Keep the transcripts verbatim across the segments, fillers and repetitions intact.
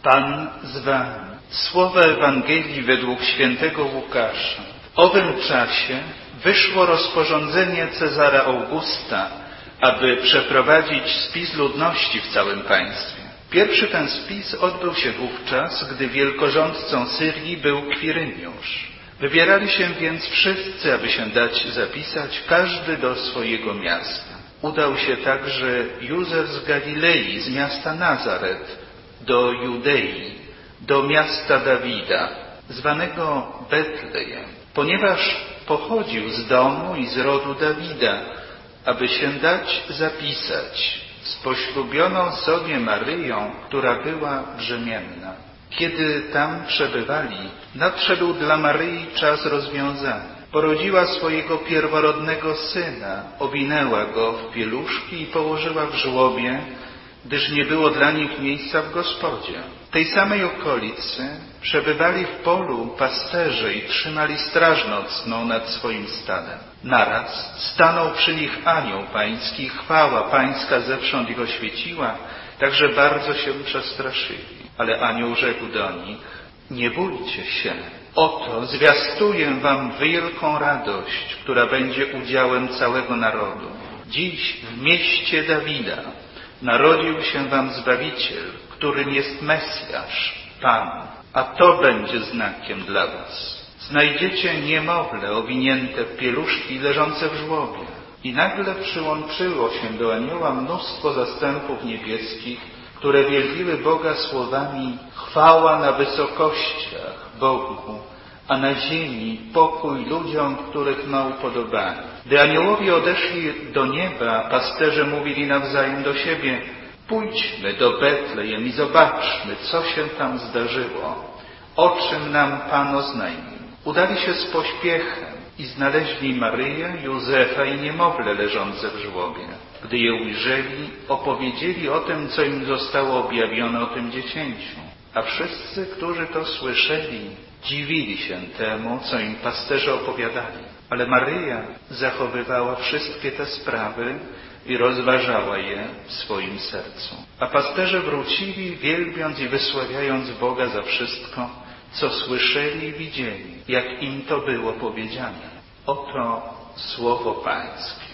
Pan z wami. Słowa Ewangelii według świętego Łukasza. W owym czasie wyszło rozporządzenie Cezara Augusta, aby przeprowadzić spis ludności w całym państwie. Pierwszy ten spis odbył się wówczas, gdy wielkorządcą Syrii był Kwiryniusz. Wybierali się więc wszyscy, aby się dać zapisać, każdy do swojego miasta. Udał się także Józef z Galilei, z miasta Nazaret, do Judei, do miasta Dawida, zwanego Betlejem, ponieważ pochodził z domu i z rodu Dawida, aby się dać zapisać z poślubioną sobie Maryją, która była brzemienna. Kiedy tam przebywali, nadszedł dla Maryi czas rozwiązania. Porodziła swojego pierworodnego syna, owinęła go w pieluszki i położyła w żłobie, gdyż nie było dla nich miejsca w gospodzie. W tej samej okolicy przebywali w polu pasterze i trzymali straż nocną nad swoim stadem. Naraz stanął przy nich anioł pański, chwała pańska zewsząd ich oświeciła, tak że bardzo się przestraszyli. Ale anioł rzekł do nich: nie bójcie się, oto zwiastuję wam wielką radość, która będzie udziałem całego narodu. Dziś w mieście Dawida narodził się wam Zbawiciel, którym jest Mesjasz, Pan, a to będzie znakiem dla was. Znajdziecie niemowlę owinięte w pieluszki leżące w żłobie. I nagle przyłączyło się do anioła mnóstwo zastępów niebieskich, które wielbiły Boga słowami: chwała na wysokościach Bogu, a na ziemi pokój ludziom, których ma upodobanie. Gdy aniołowie odeszli do nieba, pasterze mówili nawzajem do siebie: pójdźmy do Betlejem i zobaczmy, co się tam zdarzyło, o czym nam Pan oznajmił. Udali się z pośpiechem i znaleźli Maryję, Józefa i niemowlę leżące w żłobie. Gdy je ujrzeli, opowiedzieli o tym, co im zostało objawione o tym dziecięciu. A wszyscy, którzy to słyszeli, dziwili się temu, co im pasterze opowiadali. Ale Maryja zachowywała wszystkie te sprawy i rozważała je w swoim sercu. A pasterze wrócili, wielbiąc i wysławiając Boga za wszystko, co słyszeli i widzieli, jak im to było powiedziane. Oto słowo Pańskie.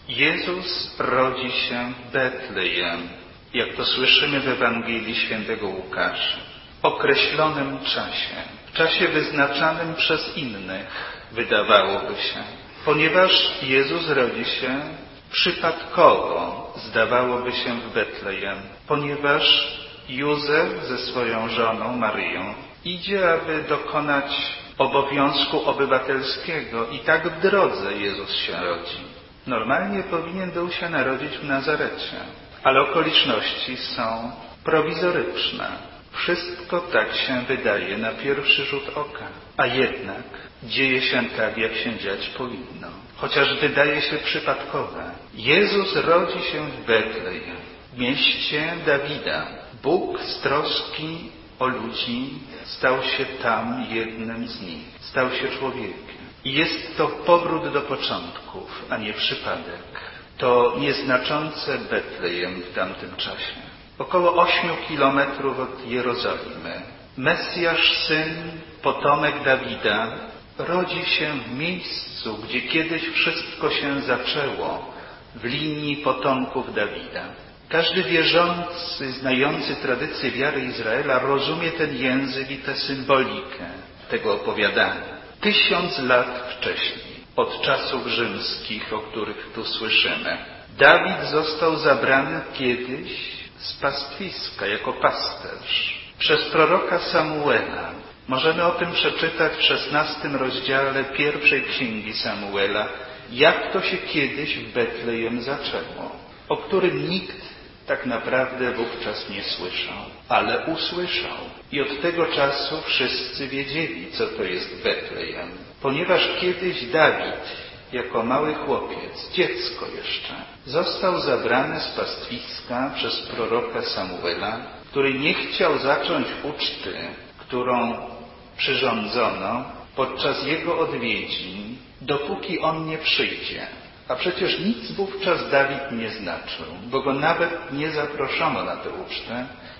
Jezus rodzi się w Betlejem, jak to słyszymy w Ewangelii świętego Łukasza, w określonym czasie, w czasie wyznaczanym przez innych, wydawałoby się, ponieważ Jezus rodzi się przypadkowo, zdawałoby się, w Betlejem, ponieważ Józef ze swoją żoną Maryją idzie, aby dokonać obowiązku obywatelskiego i tak w drodze Jezus się rodzi. Normalnie powinien był się narodzić w Nazarecie, ale okoliczności są prowizoryczne. Wszystko tak się wydaje na pierwszy rzut oka, a jednak dzieje się tak, jak się dziać powinno, chociaż wydaje się przypadkowe. Jezus rodzi się w Betlejem, w mieście Dawida. Bóg z troski o ludzi stał się tam jednym z nich, stał się człowiekiem. I jest to powrót do początków, a nie przypadek. To nieznaczące Betlejem w tamtym czasie. Około ośmiu kilometrów od Jerozolimy. Mesjasz, syn, potomek Dawida, rodzi się w miejscu, gdzie kiedyś wszystko się zaczęło, w linii potomków Dawida. Każdy wierzący, znający tradycję wiary Izraela rozumie ten język i tę symbolikę tego opowiadania. Tysiąc lat wcześniej, od czasów rzymskich, o których tu słyszymy, Dawid został zabrany kiedyś z pastwiska jako pasterz przez proroka Samuela. Możemy o tym przeczytać w szesnastym rozdziale pierwszej księgi Samuela, jak to się kiedyś w Betlejem zaczęło, o którym nikt tak naprawdę wówczas nie słyszał, ale usłyszał. I od tego czasu wszyscy wiedzieli, co to jest Betlejem, ponieważ kiedyś Dawid, jako mały chłopiec, dziecko jeszcze, został zabrany z pastwiska przez proroka Samuela, który nie chciał zacząć uczty, którą przyrządzono podczas jego odwiedzin, dopóki on nie przyjdzie. A przecież nic wówczas Dawid nie znaczył, bo go nawet nie zaproszono na tę ucztę,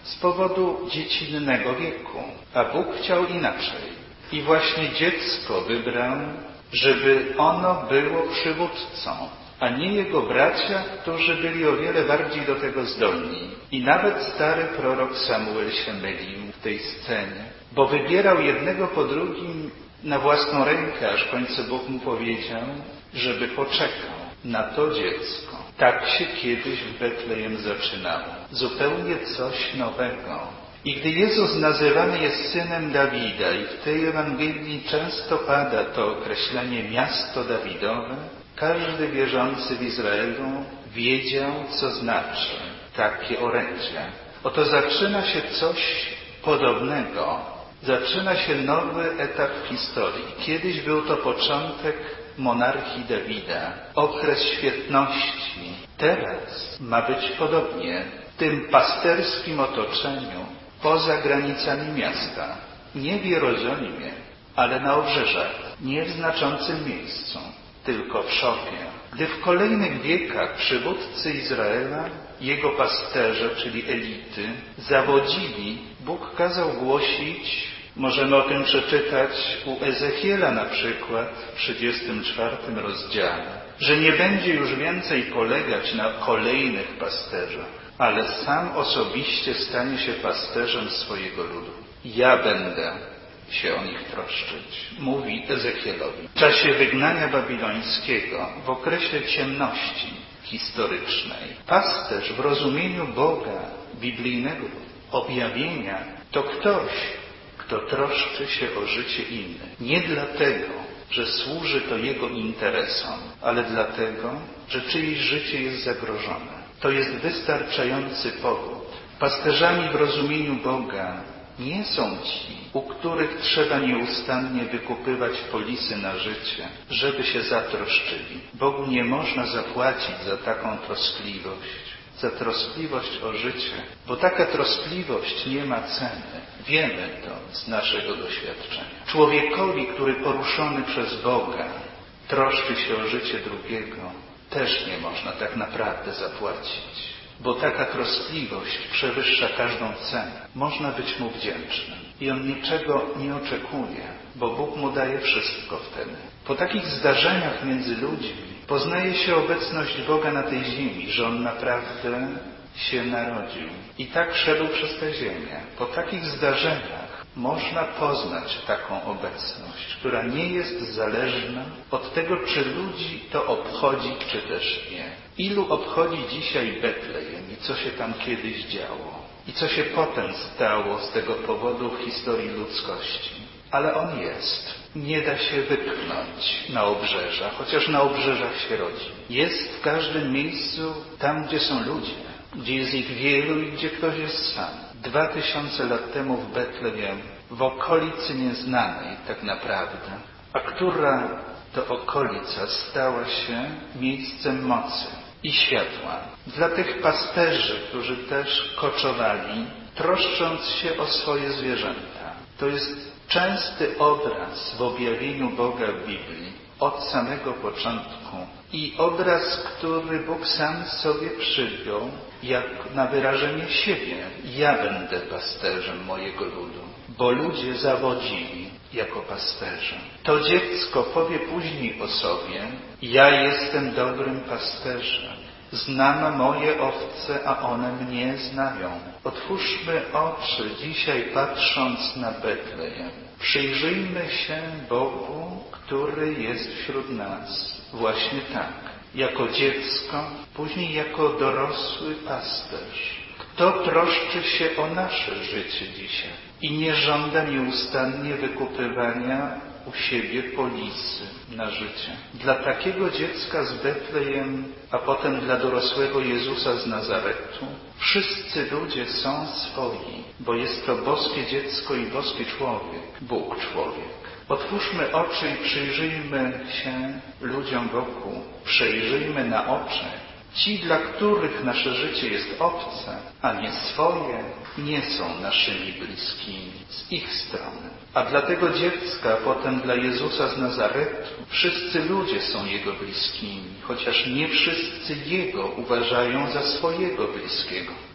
z powodu dziecinnego wieku, a Bóg chciał inaczej. I właśnie dziecko wybrał, żeby ono było przywódcą, a nie jego bracia, którzy byli o wiele bardziej do tego zdolni. I nawet stary prorok Samuel się mylił w tej scenie, bo wybierał jednego po drugim na własną rękę, aż w końcu Bóg mu powiedział, żeby poczekał na to dziecko. Tak się kiedyś w Betlejem zaczynało. Zupełnie coś nowego. I gdy Jezus nazywany jest synem Dawida i w tej Ewangelii często pada to określenie miasto Dawidowe, każdy wierzący w Izraelu wiedział, co znaczy takie orędzie. Oto zaczyna się coś podobnego. Zaczyna się nowy etap w historii. Kiedyś był to początek monarchii Dawida, okres świetności. Teraz ma być podobnie w tym pasterskim otoczeniu, poza granicami miasta. Nie w Jerozolimie, ale na obrzeżach, nie w znaczącym miejscu, tylko w Szopie. Gdy w kolejnych wiekach przywódcy Izraela, jego pasterze, czyli elity, zawodzili, Bóg kazał głosić, możemy o tym przeczytać u Ezechiela na przykład w trzydziestym czwartym rozdziale, że nie będzie już więcej polegać na kolejnych pasterzach, ale sam osobiście stanie się pasterzem swojego ludu. Ja będę się o nich troszczyć, mówi Ezechielowi. W czasie wygnania babilońskiego, w okresie ciemności historycznej, pasterz w rozumieniu Boga, biblijnego objawienia, to ktoś, kto troszczy się o życie innych. Nie dlatego, że służy to jego interesom, ale dlatego, że czyjeś życie jest zagrożone. To jest wystarczający powód. Pasterzami w rozumieniu Boga nie są ci, u których trzeba nieustannie wykupywać polisy na życie, żeby się zatroszczyli. Bogu nie można zapłacić za taką troskliwość, za troskliwość o życie, bo taka troskliwość nie ma ceny. Wiemy to z naszego doświadczenia. Człowiekowi, który poruszony przez Boga troszczy się o życie drugiego, też nie można tak naprawdę zapłacić, bo taka troskliwość przewyższa każdą cenę. Można być mu wdzięcznym i on niczego nie oczekuje, bo Bóg mu daje wszystko wtedy. Po takich zdarzeniach między ludźmi poznaje się obecność Boga na tej ziemi, że On naprawdę się narodził i tak szedł przez tę ziemię. Po takich zdarzeniach można poznać taką obecność, która nie jest zależna od tego, czy ludzi to obchodzi, czy też nie. Ilu obchodzi dzisiaj Betlejem i co się tam kiedyś działo i co się potem stało z tego powodu w historii ludzkości. Ale on jest. Nie da się wypchnąć na obrzeża, chociaż na obrzeżach się rodzi. Jest w każdym miejscu tam, gdzie są ludzie, gdzie jest ich wielu i gdzie ktoś jest sam. Dwa tysiące lat temu w Betlejem, w okolicy nieznanej tak naprawdę, a która to okolica stała się miejscem mocy i światła. Dla tych pasterzy, którzy też koczowali, troszcząc się o swoje zwierzęta. To jest częsty obraz w objawieniu Boga w Biblii od samego początku i obraz, który Bóg sam sobie przyjął jak na wyrażenie siebie. Ja będę pasterzem mojego ludu, bo ludzie zawodzili jako pasterze. To dziecko powie później o sobie: ja jestem dobrym pasterzem. Znam moje owce, a one mnie znają. Otwórzmy oczy dzisiaj, patrząc na Betlejem. Przyjrzyjmy się Bogu, który jest wśród nas. Właśnie tak. Jako dziecko, później jako dorosły pasterz. Kto troszczy się o nasze życie dzisiaj i nie żąda nieustannie wykupywania u siebie polisy na życie. Dla takiego dziecka z Betlejem, a potem dla dorosłego Jezusa z Nazaretu, wszyscy ludzie są swoi, bo jest to boskie dziecko i boski człowiek, Bóg człowiek. Otwórzmy oczy i przyjrzyjmy się ludziom wokół, przejrzyjmy na oczy. Ci, dla których nasze życie jest obce, a nie swoje, nie są naszymi bliskimi z ich strony. A dla tego dziecka, a potem dla Jezusa z Nazaretu, wszyscy ludzie są Jego bliskimi, chociaż nie wszyscy Jego uważają za swojego bliskiego.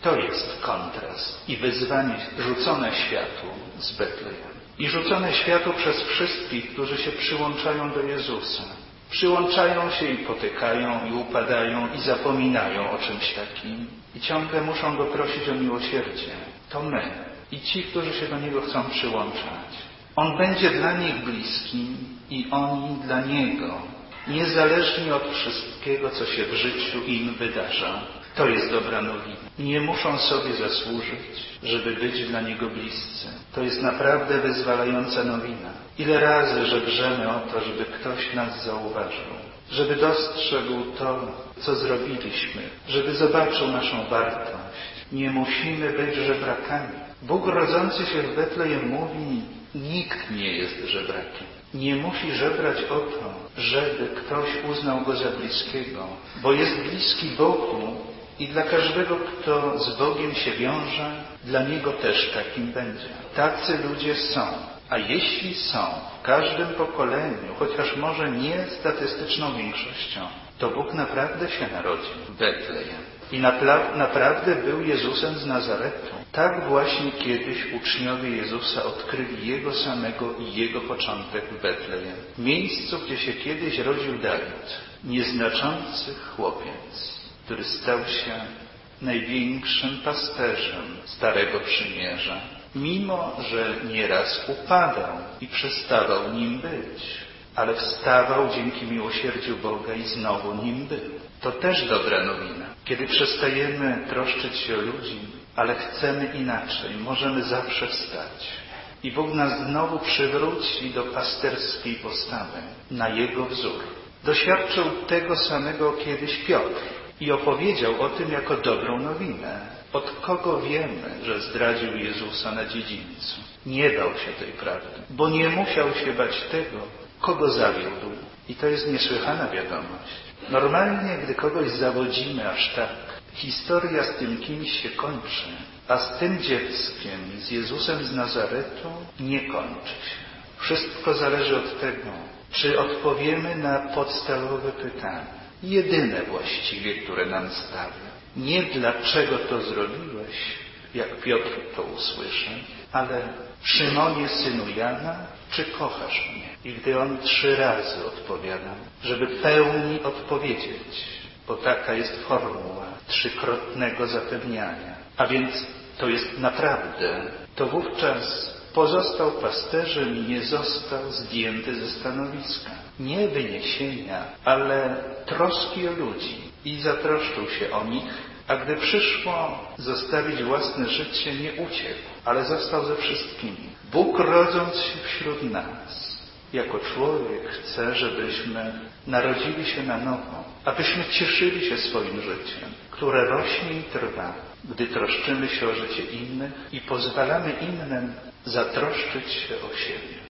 To jest kontrast i wyzwanie rzucone światu z Betlejem. I rzucone światu przez wszystkich, którzy się przyłączają do Jezusa. Przyłączają się i potykają, i upadają, i zapominają o czymś takim. I ciągle muszą Go prosić o miłosierdzie. To my i ci, którzy się do Niego chcą przyłączać. On będzie dla nich bliskim i oni dla Niego. Niezależnie od wszystkiego, co się w życiu im wydarza. To jest dobra nowina. Nie muszą sobie zasłużyć, żeby być dla Niego bliscy. To jest naprawdę wyzwalająca nowina. Ile razy żebrzemy o to, żeby ktoś nas zauważył, żeby dostrzegł to, co zrobiliśmy, żeby zobaczył naszą wartość. Nie musimy być żebrakami. Bóg rodzący się w Betlejem mówi, nikt nie jest żebrakiem. Nie musi żebrać o to, żeby ktoś uznał Go za bliskiego, bo jest bliski Bogu i dla każdego, kto z Bogiem się wiąże, dla Niego też takim będzie. Tacy ludzie są. A jeśli są w każdym pokoleniu, chociaż może nie statystyczną większością, to Bóg naprawdę się narodził w Betlejem. I napla- naprawdę był Jezusem z Nazaretu. Tak właśnie kiedyś uczniowie Jezusa odkryli Jego samego i Jego początek w Betlejem. W miejscu, gdzie się kiedyś rodził Dawid, nieznaczący chłopiec, który stał się największym pasterzem Starego Przymierza. Mimo że nieraz upadał i przestawał nim być, ale wstawał dzięki miłosierdziu Boga i znowu nim był. To też dobra nowina. Kiedy przestajemy troszczyć się o ludzi, ale chcemy inaczej, możemy zawsze wstać. I Bóg nas znowu przywróci do pasterskiej postawy, na Jego wzór. Doświadczył tego samego kiedyś Piotr i opowiedział o tym jako dobrą nowinę. Od kogo wiemy, że zdradził Jezusa na dziedzińcu? Nie bał się tej prawdy, bo nie musiał się bać tego, kogo zawiódł. I to jest niesłychana wiadomość. Normalnie, gdy kogoś zawodzimy aż tak, historia z tym kimś się kończy, a z tym dzieckiem, z Jezusem z Nazaretu nie kończy się. Wszystko zależy od tego, czy odpowiemy na podstawowe pytanie. Jedyne właściwie, które nam stawia. Nie dlaczego to zrobiłeś, jak Piotr to usłyszy, ale Szymonie, synu Jana, czy kochasz mnie? I gdy on trzy razy odpowiada, żeby pełni odpowiedzieć, bo taka jest formuła trzykrotnego zapewniania. A więc to jest naprawdę, to wówczas pozostał pasterzem i nie został zdjęty ze stanowiska. Nie wyniesienia, ale troski o ludzi. I zatroszczył się o nich, a gdy przyszło zostawić własne życie, nie uciekł, ale został ze wszystkimi. Bóg, rodząc się wśród nas, jako człowiek chce, żebyśmy narodzili się na nowo, abyśmy cieszyli się swoim życiem, które rośnie i trwa, gdy troszczymy się o życie innych i pozwalamy innym zatroszczyć się o siebie.